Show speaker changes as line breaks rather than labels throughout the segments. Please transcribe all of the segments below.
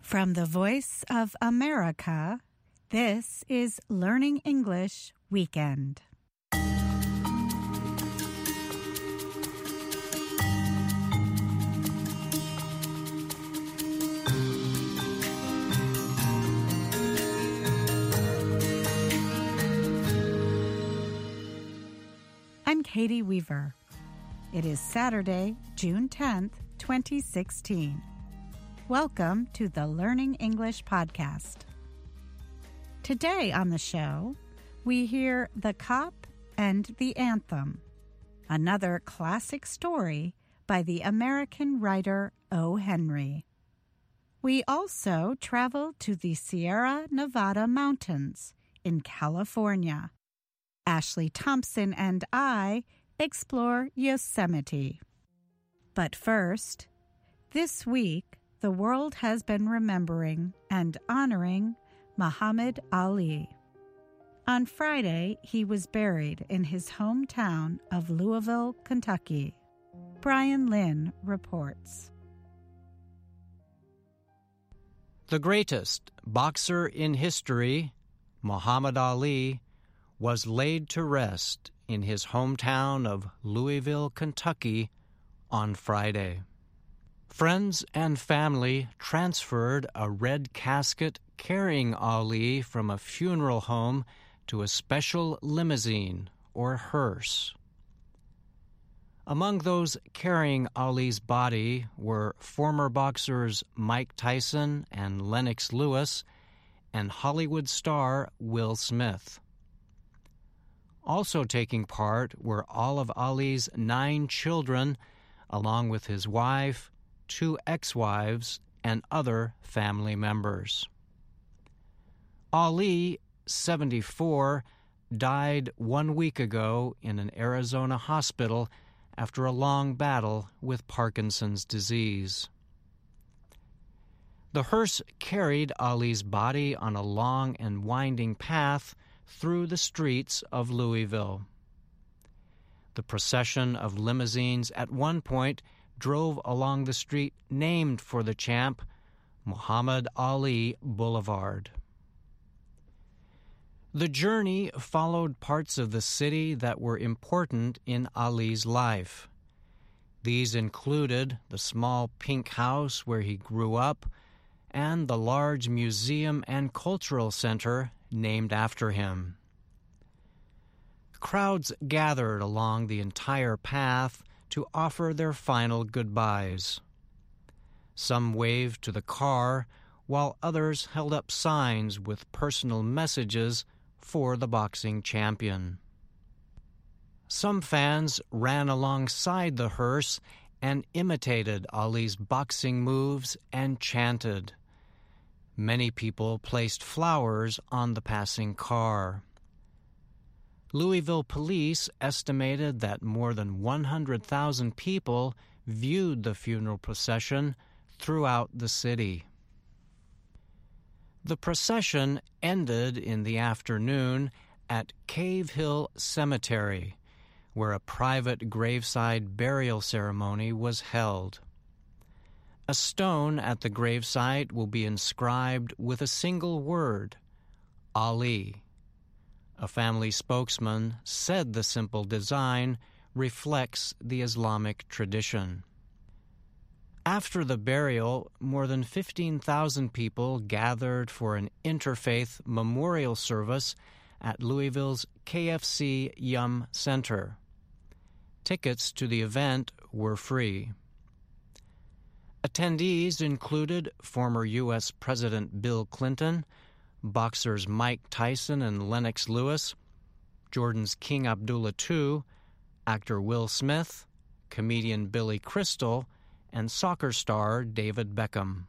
From the Voice of America, this is Learning English Weekend. I'm Katie Weaver. It is Saturday, June 10th, 2016. Welcome to the Learning English podcast. Today on the show, we hear The Cop and the Anthem, another classic story by the American writer O. Henry. We also travel to the Sierra Nevada mountains in California. Ashley Thompson and I explore Yosemite. But first, this week, the world has been remembering and honoring Muhammad Ali. On Friday, he was buried in his hometown of Louisville, Kentucky. Brian Lynn reports.
The greatest boxer in history, Muhammad Ali, was laid to rest in his hometown of Louisville, Kentucky, on Friday. Friends and family transferred a red casket carrying Ali from a funeral home to a special limousine, or hearse. Among those carrying Ali's body were former boxers Mike Tyson and Lennox Lewis and Hollywood star Will Smith. Also taking part were all of Ali's 9 children, along with his wife, 2 ex-wives, and other family members. Ali, 74, died 1 week ago in an Arizona hospital after a long battle with Parkinson's disease. The hearse carried Ali's body on a long and winding path through the streets of Louisville. The procession of limousines at one point drove along the street named for the champ, Muhammad Ali Boulevard. The journey followed parts of the city that were important in Ali's life. These included the small pink house where he grew up and the large museum and cultural center named after him. Crowds gathered along the entire path to offer their final goodbyes. Some waved to the car, while others held up signs with personal messages for the boxing champion. Some fans ran alongside the hearse and imitated Ali's boxing moves and chanted. Many people placed flowers on the passing car. Louisville police estimated that more than 100,000 people viewed the funeral procession throughout the city. The procession ended in the afternoon at Cave Hill Cemetery, where a private graveside burial ceremony was held. A stone at the gravesite will be inscribed with a single word, Ali. A family spokesman said the simple design reflects the Islamic tradition. After the burial, more than 15,000 people gathered for an interfaith memorial service at Louisville's KFC Yum Center. Tickets to the event were free. Attendees included former U.S. President Bill Clinton, boxers Mike Tyson and Lennox Lewis, Jordan's King Abdullah II, actor Will Smith, comedian Billy Crystal, and soccer star David Beckham.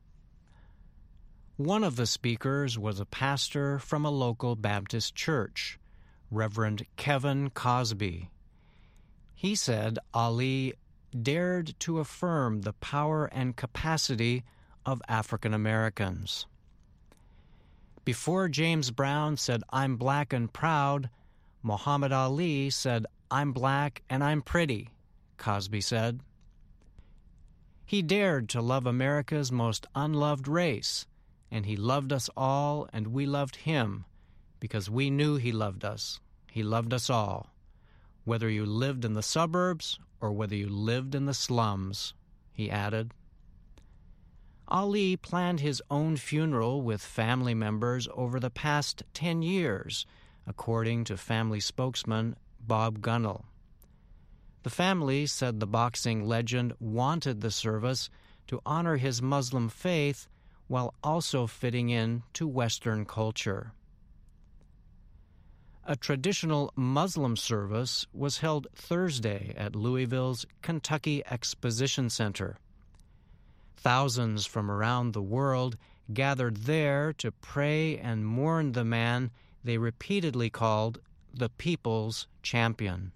One of the speakers was a pastor from a local Baptist church, Reverend Kevin Cosby. He said Ali dared to affirm the power and capacity of African Americans. Before James Brown said, "I'm black and proud," Muhammad Ali said, "I'm black and I'm pretty," Cosby said. He dared to love America's most unloved race, and he loved us all, and we loved him, because we knew he loved us. He loved us all, whether you lived in the suburbs or whether you lived in the slums, he added. Ali planned his own funeral with family members over the past 10 years, according to family spokesman Bob Gunnell. The family said the boxing legend wanted the service to honor his Muslim faith while also fitting in to Western culture. A traditional Muslim service was held Thursday at Louisville's Kentucky Exposition Center. Thousands from around the world gathered there to pray and mourn the man they repeatedly called the People's Champion.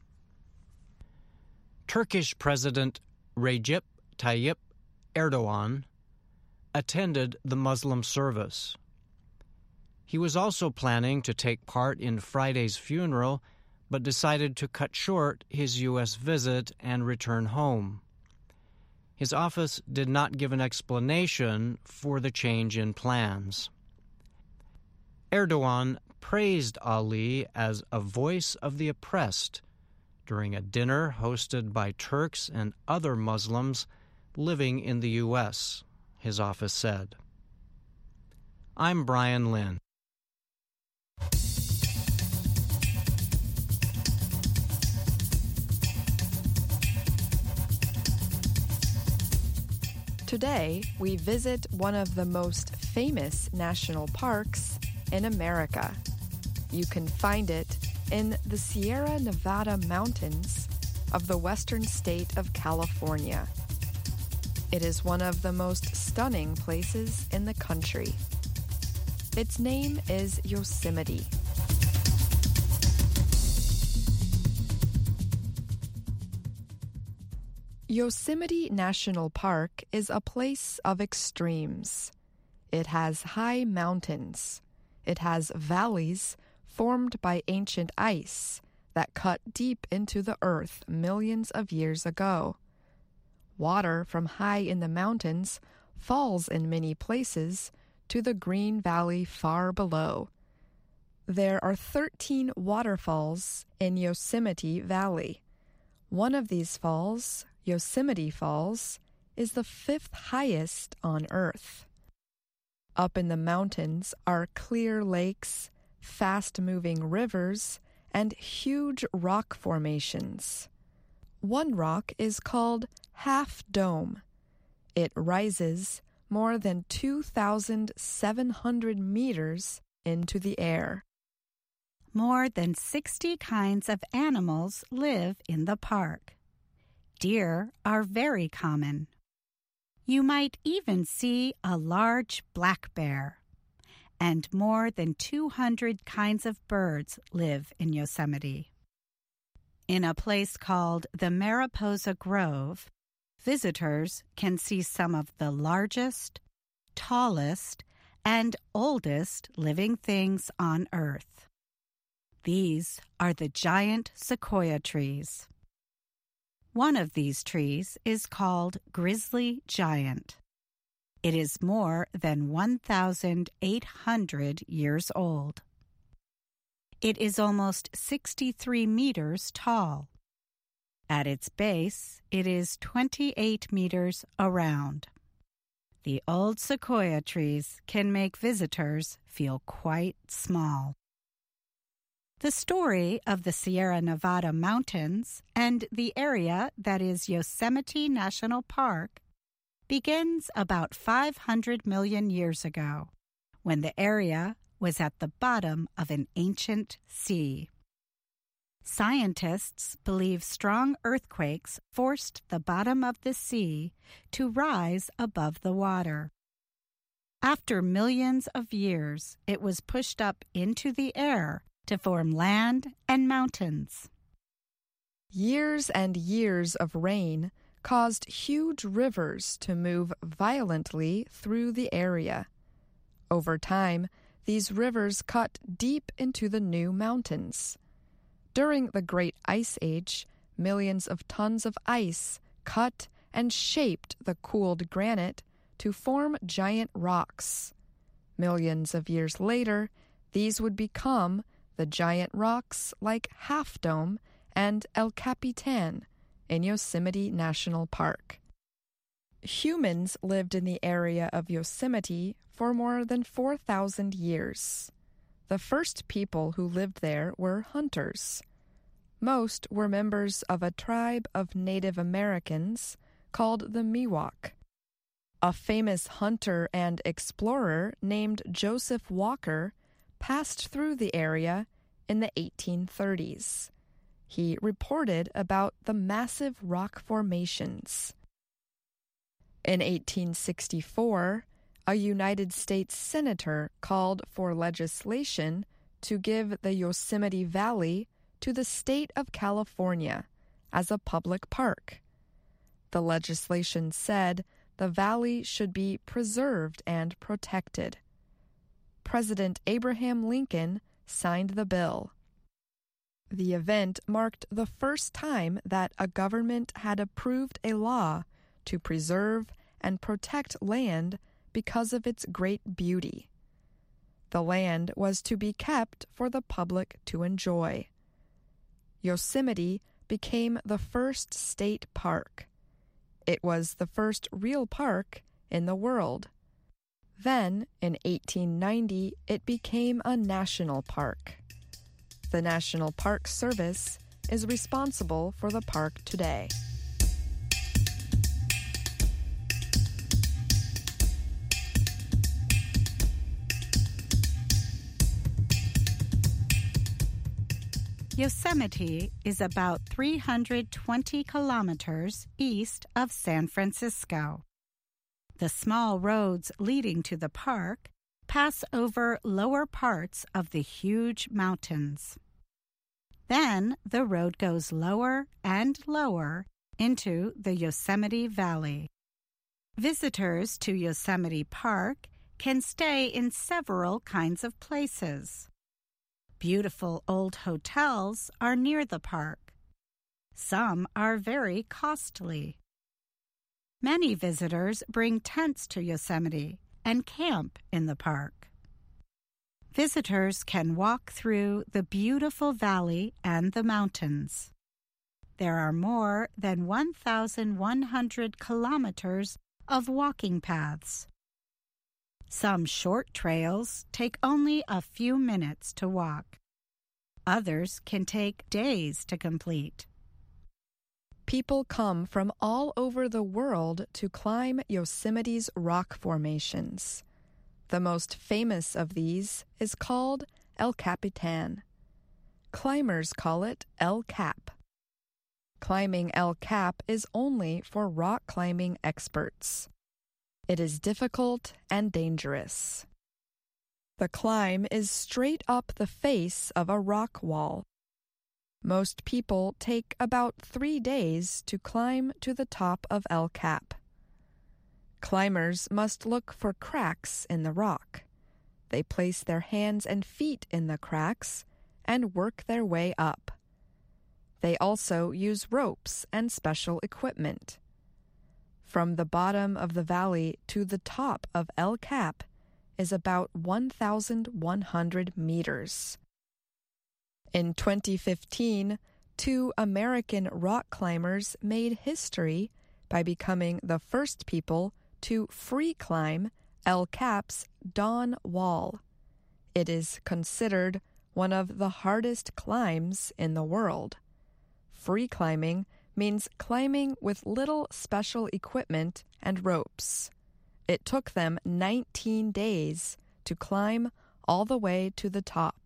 Turkish President Recep Tayyip Erdogan attended the Muslim service. He was also planning to take part in Friday's funeral, but decided to cut short his U.S. visit and return home. His office did not give an explanation for the change in plans. Erdogan praised Ali as a voice of the oppressed during a dinner hosted by Turks and other Muslims living in the U.S., his office said. I'm Brian Lynn.
Today, we visit one of the most famous national parks in America. You can find it in the Sierra Nevada mountains of the western state of California. It is one of the most stunning places in the country. Its name is Yosemite. Yosemite National Park is a place of extremes. It has high mountains. It has valleys formed by ancient ice that cut deep into the earth millions of years ago. Water from high in the mountains falls in many places to the green valley far below. There are 13 waterfalls in Yosemite Valley. One of these falls, Yosemite Falls, is the 5th highest on Earth. Up in the mountains are clear lakes, fast-moving rivers, and huge rock formations. One rock is called Half Dome. It rises more than 2,700 meters into the air.
More than 60 kinds of animals live in the park. Deer are very common. You might even see a large black bear. And more than 200 kinds of birds live in Yosemite. In a place called the Mariposa Grove, visitors can see some of the largest, tallest, and oldest living things on Earth. These are the giant sequoia trees. One of these trees is called Grizzly Giant. It is more than 1,800 years old. It is almost 63 meters tall. At its base, it is 28 meters around. The old sequoia trees can make visitors feel quite small. The story of the Sierra Nevada mountains and the area that is Yosemite National Park begins about 500 million years ago, when the area was at the bottom of an ancient sea. Scientists believe strong earthquakes forced the bottom of the sea to rise above the water. After millions of years, it was pushed up into the air to form land and mountains.
Years and years of rain caused huge rivers to move violently through the area. Over time, these rivers cut deep into the new mountains. During the Great Ice Age, millions of tons of ice cut and shaped the cooled granite to form giant rocks. Millions of years later, these would become the giant rocks like Half Dome and El Capitan in Yosemite National Park. Humans lived in the area of Yosemite for more than 4,000 years. The first people who lived there were hunters. Most were members of a tribe of Native Americans called the Miwok. A famous hunter and explorer named Joseph Walker passed through the area in the 1830s. He reported about the massive rock formations. In 1864, a United States senator called for legislation to give the Yosemite Valley to the state of California as a public park. The legislation said the valley should be preserved and protected. President Abraham Lincoln signed the bill. The event marked the first time that a government had approved a law to preserve and protect land because of its great beauty. The land was to be kept for the public to enjoy. Yosemite became the first state park. It was the first real park in the world. Then, in 1890, it became a national park. The National Park Service is responsible for the park today.
Yosemite is about 320 kilometers east of San Francisco. The small roads leading to the park pass over lower parts of the huge mountains. Then the road goes lower and lower into the Yosemite Valley. Visitors to Yosemite Park can stay in several kinds of places. Beautiful old hotels are near the park. Some are very costly. Many visitors bring tents to Yosemite and camp in the park. Visitors can walk through the beautiful valley and the mountains. There are more than 1,100 kilometers of walking paths. Some short trails take only a few minutes to walk. Others can take days to complete.
People come from all over the world to climb Yosemite's rock formations. The most famous of these is called El Capitan. Climbers call it El Cap. Climbing El Cap is only for rock climbing experts. It is difficult and dangerous. The climb is straight up the face of a rock wall. Most people take about 3 days to climb to the top of El Cap. Climbers must look for cracks in the rock. They place their hands and feet in the cracks and work their way up. They also use ropes and special equipment. From the bottom of the valley to the top of El Cap is about 1,100 meters. In 2015, 2 American rock climbers made history by becoming the first people to free climb El Cap's Dawn Wall. It is considered one of the hardest climbs in the world. Free climbing means climbing with little special equipment and ropes. It took them 19 days to climb all the way to the top.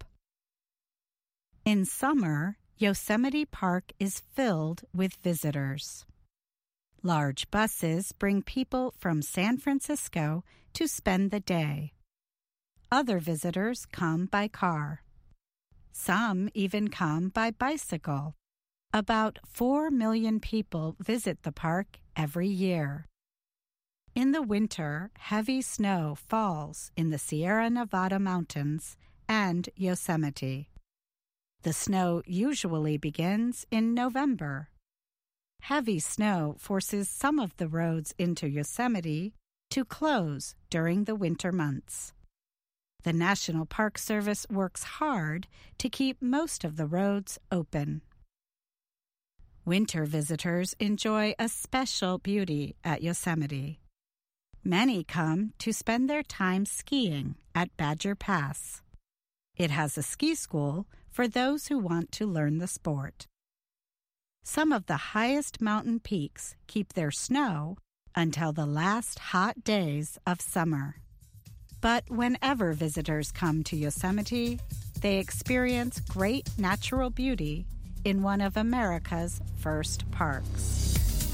In summer, Yosemite Park is filled with visitors. Large buses bring people from San Francisco to spend the day. Other visitors come by car. Some even come by bicycle. About 4 million people visit the park every year. In the winter, heavy snow falls in the Sierra Nevada mountains and Yosemite. The snow usually begins in November. Heavy snow forces some of the roads into Yosemite to close during the winter months. The National Park Service works hard to keep most of the roads open. Winter visitors enjoy a special beauty at Yosemite. Many come to spend their time skiing at Badger Pass. It has a ski school for those who want to learn the sport. Some of the highest mountain peaks keep their snow until the last hot days of summer. But whenever visitors come to Yosemite, they experience great natural beauty in one of America's first parks.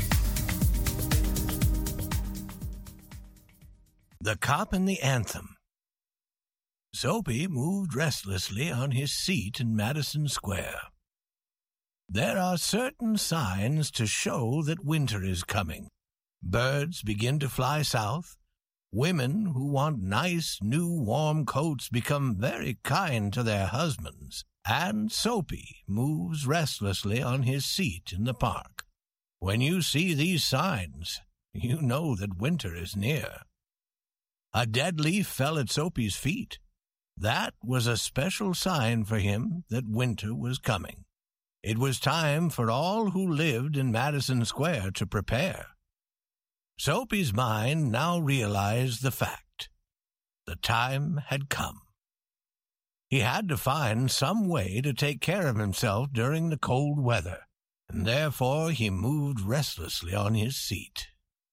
The Cop and the Anthem. Soapy moved restlessly on his seat in Madison Square. There are certain signs to show that winter is coming. Birds begin to fly south. Women who want nice, new, warm coats become very kind to their husbands. And Soapy moves restlessly on his seat in the park. When you see these signs, you know that winter is near. A dead leaf fell at Soapy's feet. That was a special sign for him that winter was coming. It was time for all who lived in Madison Square to prepare. Soapy's mind now realized the fact. The time had come. He had to find some way to take care of himself during the cold weather, and therefore he moved restlessly on his seat.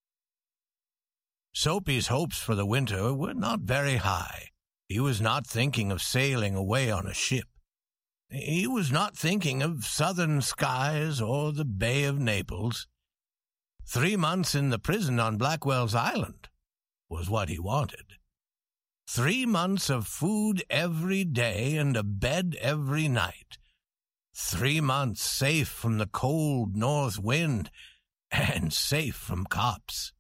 Soapy's hopes for the winter were not very high. He was not thinking of sailing away on a ship. He was not thinking of southern skies or the Bay of Naples. 3 months in the prison on Blackwell's Island was what he wanted. 3 months of food every day and a bed every night. 3 months safe from the cold north wind and safe from cops.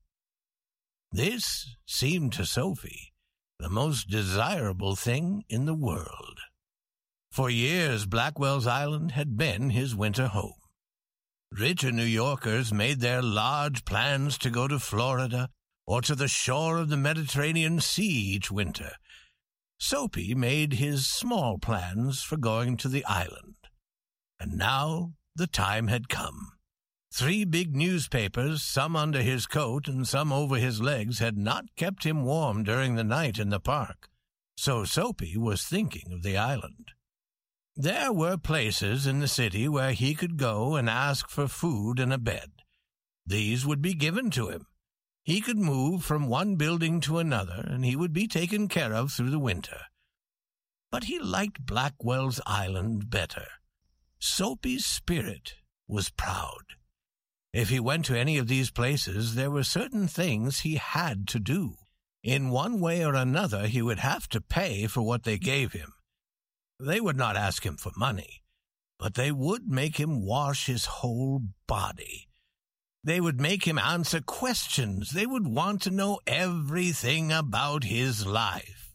This seemed to Soapy the most desirable thing in the world. For years, Blackwell's Island had been his winter home. Richer New Yorkers made their large plans to go to Florida or to the shore of the Mediterranean Sea each winter. Soapy made his small plans for going to the island. And now the time had come. 3 big newspapers, some under his coat and some over his legs, had not kept him warm during the night in the park. So Soapy was thinking of the island. There were places in the city where he could go and ask for food and a bed. These would be given to him. He could move from one building to another, and he would be taken care of through the winter. But he liked Blackwell's Island better. Soapy's spirit was proud. If he went to any of these places, there were certain things he had to do. In one way or another, he would have to pay for what they gave him. They would not ask him for money, but they would make him wash his whole body. They would make him answer questions. They would want to know everything about his life.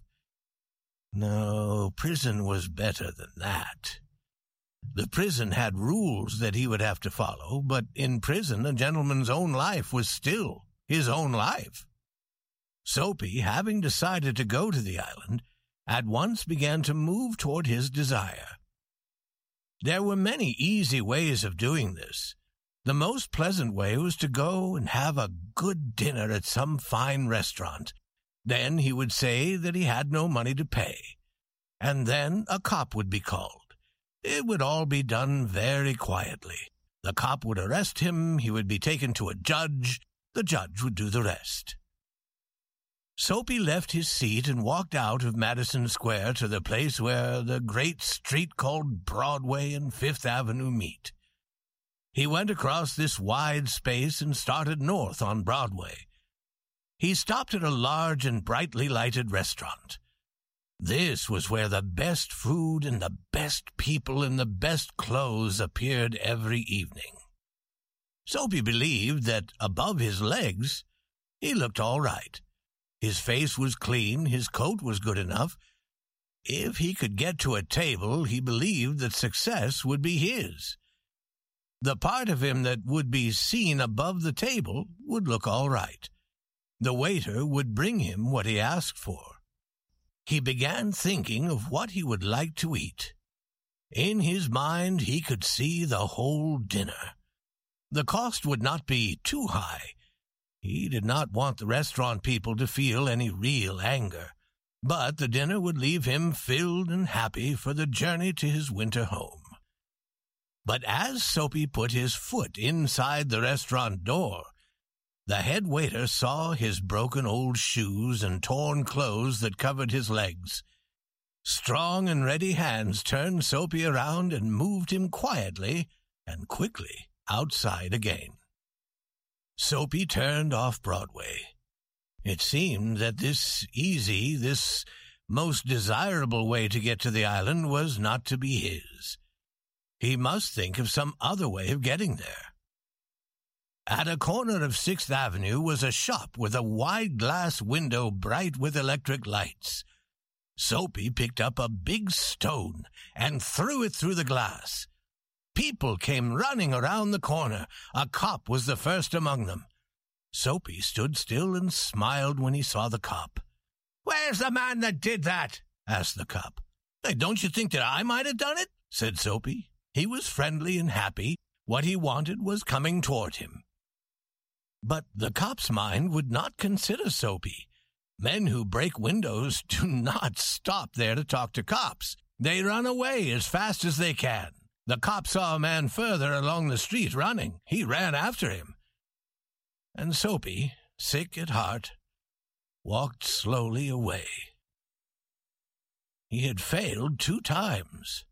No, prison was better than that. The prison had rules that he would have to follow, but in prison a gentleman's own life was still his own life. Soapy, having decided to go to the island, at once began to move toward his desire. There were many easy ways of doing this. The most pleasant way was to go and have a good dinner at some fine restaurant. Then he would say that he had no money to pay. And then a cop would be called. It would all be done very quietly. The cop would arrest him, he would be taken to a judge, the judge would do the rest. Soapy left his seat and walked out of Madison Square to the place where the great street called Broadway and Fifth Avenue meet. He went across this wide space and started north on Broadway. He stopped at a large and brightly lighted restaurant. This was where the best food and the best people in the best clothes appeared every evening. Soapy believed that above his legs he looked all right. His face was clean, his coat was good enough. If he could get to a table, he believed that success would be his. The part of him that would be seen above the table would look all right. The waiter would bring him what he asked for. He began thinking of what he would like to eat. In his mind, he could see the whole dinner. The cost would not be too high. He did not want the restaurant people to feel any real anger, but the dinner would leave him filled and happy for the journey to his winter home. But as Soapy put his foot inside the restaurant door, the head waiter saw his broken old shoes and torn clothes that covered his legs. Strong and ready hands turned Soapy around and moved him quietly and quickly outside again. Soapy turned off Broadway. It seemed that this most desirable way to get to the island was not to be his. He must think of some other way of getting there. At a corner of 6th Avenue was a shop with a wide glass window bright with electric lights. Soapy picked up a big stone and threw it through the glass. People came running around the corner. A cop was the first among them. Soapy stood still and smiled when he saw the cop. "Where's the man that did that?" asked the cop. "Hey, don't you think that I might have done it?" said Soapy. He was friendly and happy. What he wanted was coming toward him. But the cop's mind would not consider Soapy. Men who break windows do not stop there to talk to cops. They run away as fast as they can. The cop saw a man further along the street running. He ran after him. And Soapy, sick at heart, walked slowly away. He had failed 2 times.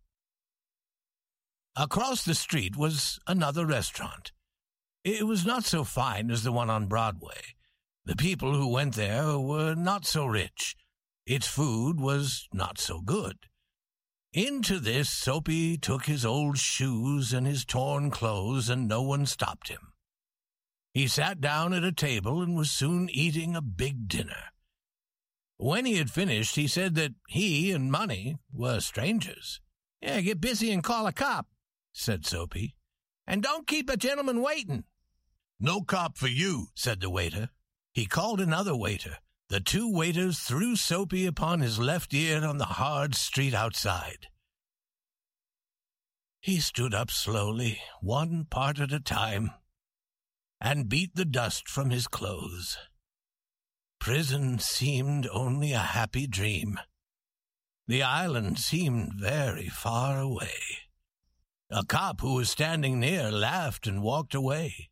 Across the street was another restaurant. It was not so fine as the one on Broadway. The people who went there were not so rich. Its food was not so good. Into this Soapy took his old shoes and his torn clothes, and no one stopped him. He sat down at a table and was soon eating a big dinner. When he had finished, he said that he and money were strangers. "Yeah, get busy and call a cop," said Soapy. "And don't keep a gentleman waiting." "No cop for you," said the waiter. He called another waiter. The 2 waiters threw Soapy upon his left ear on the hard street outside. He stood up slowly, one part at a time, and beat the dust from his clothes. Prison seemed only a happy dream. The island seemed very far away. A cop who was standing near laughed and walked away.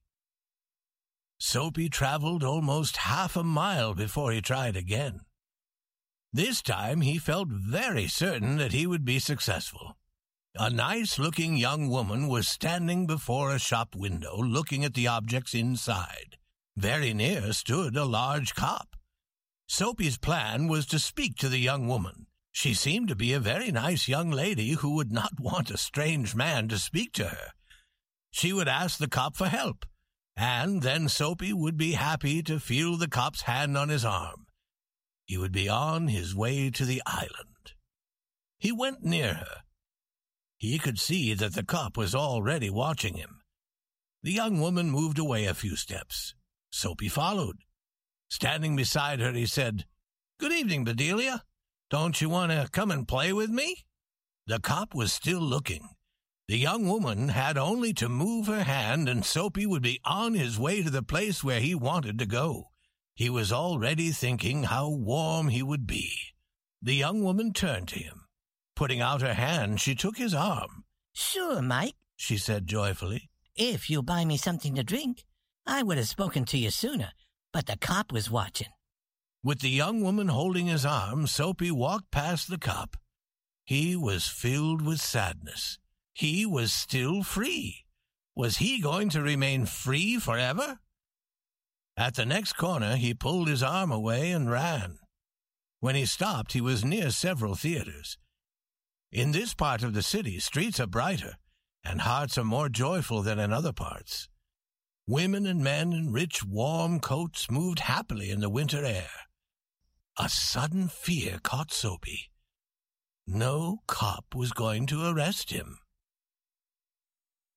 Soapy traveled almost half a mile before he tried again. This time he felt very certain that he would be successful. A nice-looking young woman was standing before a shop window looking at the objects inside. Very near stood a large cop. Soapy's plan was to speak to the young woman. She seemed to be a very nice young lady who would not want a strange man to speak to her. She would ask the cop for help, and then Soapy would be happy to feel the cop's hand on his arm. He would be on his way to the island. He went near her. He could see that the cop was already watching him. The young woman moved away a few steps. Soapy followed. Standing beside her, he said, "Good evening, Bedelia. Don't you want to come and play with me?" The cop was still looking. The young woman had only to move her hand, and Soapy would be on his way to the place where he wanted to go. He was already thinking how warm he would be. The young woman turned to him. Putting out her hand, she took his arm.
"Sure, Mike," she said joyfully. "If you'll buy me something to drink. I would have spoken to you sooner, but the cop was watching."
With the young woman holding his arm, Soapy walked past the cop. He was filled with sadness. He was still free. Was he going to remain free forever? At the next corner, he pulled his arm away and ran. When he stopped, he was near several theaters. In this part of the city, streets are brighter, and hearts are more joyful than in other parts. Women and men in rich, warm coats moved happily in the winter air. A sudden fear caught Soapy. No cop was going to arrest him.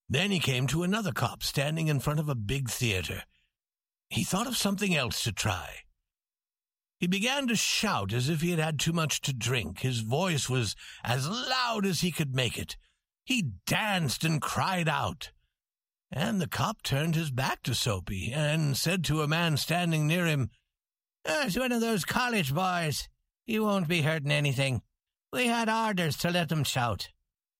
Then he came to another cop standing in front of a big theater. He thought of something else to try. He began to shout as if he had had too much to drink. His voice was as loud as he could make it. He danced and cried out. And the cop turned his back to Soapy and said to a man standing near him, "It's one of those college boys. He won't be hurting anything. We had orders to let him shout."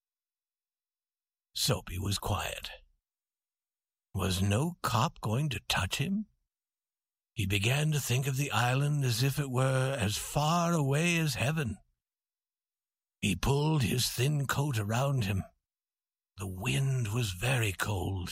Soapy was quiet. Was no cop going to touch him? He began to think of the island as if it were as far away as heaven. He pulled his thin coat around him. The wind was very cold.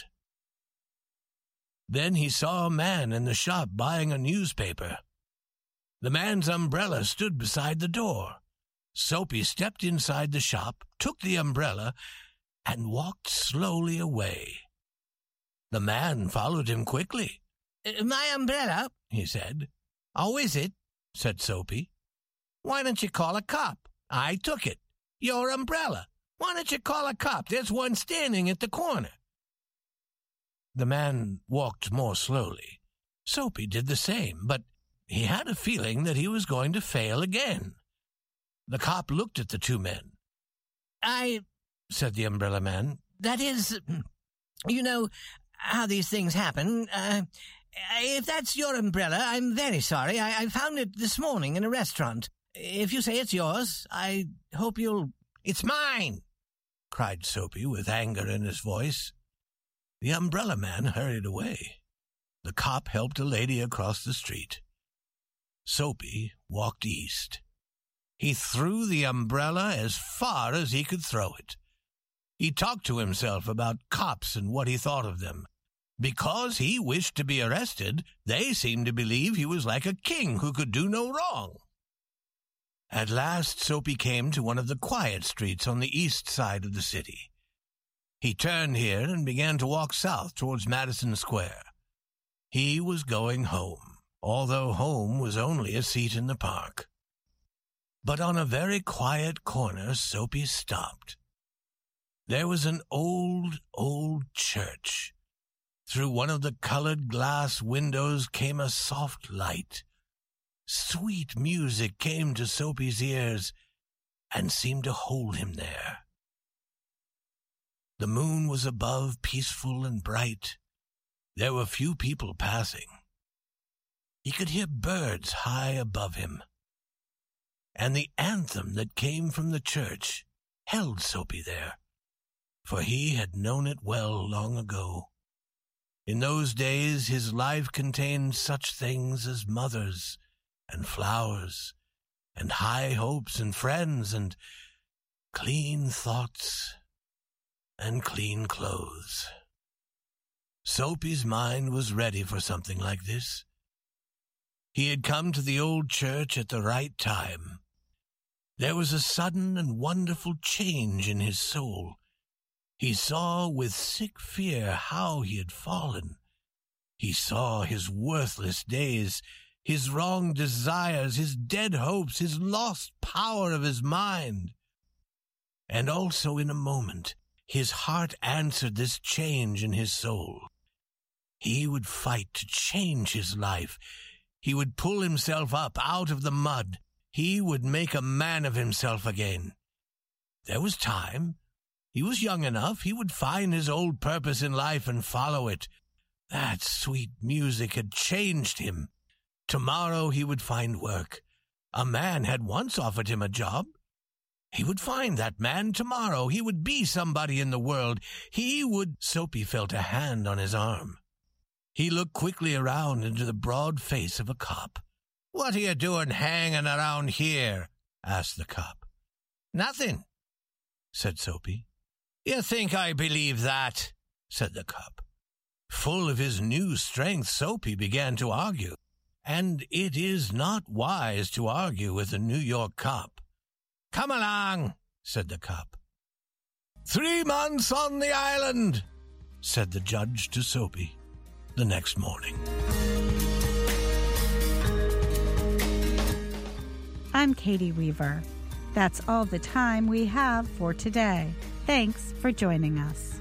Then he saw a man in the shop buying a newspaper. The man's umbrella stood beside the door. Soapy stepped inside the shop, took the umbrella, and walked slowly away. The man followed him quickly. "My umbrella," he said. "Oh, is it?" said Soapy. "Why don't you call a cop? I took it. Your umbrella. Why don't you call a cop? There's one standing at the corner." The man walked more slowly. Soapy did the same, but he had a feeling that he was going to fail again. The cop looked at the two men. Said the umbrella man. "That is, you know how these things happen. If that's your umbrella, I'm very sorry. I found it this morning in a restaurant. If you say it's yours, I hope you'll—" "It's mine!" cried Soapy with anger in his voice. The umbrella man hurried away. The cop helped a lady across the street. Soapy walked east. He threw the umbrella as far as he could throw it. He talked to himself about cops and what he thought of them. Because he wished to be arrested, they seemed to believe he was like a king who could do no wrong. At last, Soapy came to one of the quiet streets on the east side of the city. He turned here and began to walk south towards Madison Square. He was going home, although home was only a seat in the park. But on a very quiet corner, Soapy stopped. There was an old church. Through one of the colored glass windows came a soft light. Sweet music came to Soapy's ears and seemed to hold him there. The moon was above, peaceful and bright. There were few people passing. He could hear birds high above him. And the anthem that came from the church held Soapy there, for he had known it well long ago. In those days his life contained such things as mothers and flowers and high hopes and friends and clean thoughts and clean clothes. Soapy's mind was ready for something like this. He had come to the old church at the right time. There was a sudden and wonderful change in his soul. He saw with sick fear how he had fallen. He saw his worthless days, his wrong desires, his dead hopes, his lost power of his mind. And also in a moment, his heart answered this change in his soul. He would fight to change his life. He would pull himself up out of the mud. He would make a man of himself again. There was time. He was young enough. He would find his old purpose in life and follow it. That sweet music had changed him. Tomorrow he would find work. A man had once offered him a job. He would find that man tomorrow. He would be somebody in the world. Soapy felt a hand on his arm. He looked quickly around into the broad face of a cop. "What are you doing hanging around here?" asked the cop. "Nothing," said Soapy. "You think I believe that?" said the cop. Full of his new strength, Soapy began to argue. And it is not wise to argue with a New York cop. "Come along," said the cop. 3 months on the island," said the judge to Soapy the next morning.
I'm Katie Weaver. That's all the time we have for today. Thanks for joining us.